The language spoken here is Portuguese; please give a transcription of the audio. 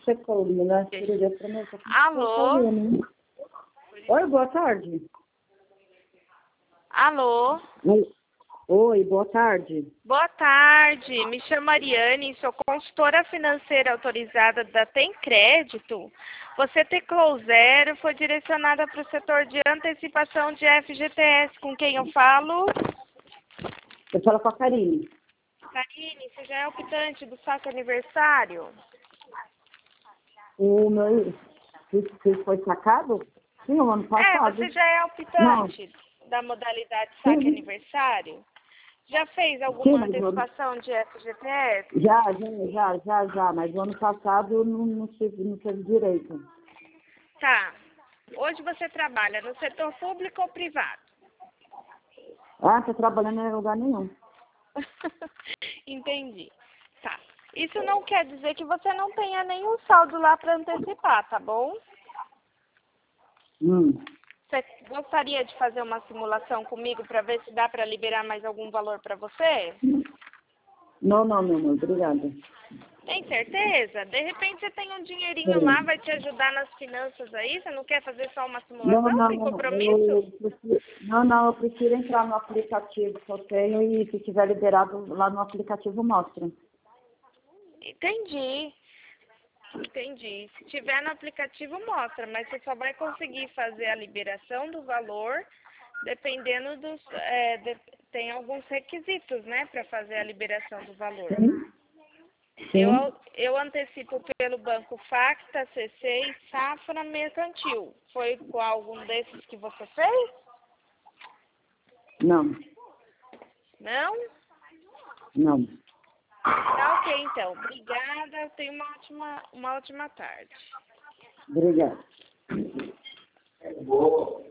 você falou, né? Cirurgia pra mim. Alô? Oi, boa tarde. Alô? Oi, boa tarde. Boa tarde, me chamo Ariane, sou consultora financeira autorizada da Tem Crédito. Você teclou 0, foi direcionada para o setor de antecipação de FGTS. Com quem eu falo? Eu falo com a Karine. Karine, você já é optante do saque aniversário? O meu... Que foi sacado? Sim, o ano passado. Você já é optante da modalidade saque aniversário? Já fez alguma antecipação de FGTS? Já, mas o ano passado eu não tive direito. Tá. Hoje você trabalha no setor público ou privado? Tô trabalhando em lugar nenhum. Entendi. Tá. Isso não quer dizer que você não tenha nenhum saldo lá para antecipar, tá bom? Você gostaria de fazer uma simulação comigo para ver se dá para liberar mais algum valor para você? Não, meu amor, obrigada. Tem certeza? De repente você tem um dinheirinho lá, vai te ajudar nas finanças aí? Você não quer fazer só uma simulação sem compromisso? Eu prefiro entrar no aplicativo que eu tenho e se tiver liberado lá no aplicativo mostra. Entendi. Se tiver no aplicativo mostra, mas você só vai conseguir fazer a liberação do valor dependendo dos... tem alguns requisitos, né, para fazer a liberação do valor. Sim. Eu antecipo pelo Banco Facta, CC e Safra Mercantil. Foi com algum desses que você fez? Não. Não? Não. Tá ok, então. Obrigada. Tenha uma ótima tarde. Obrigada.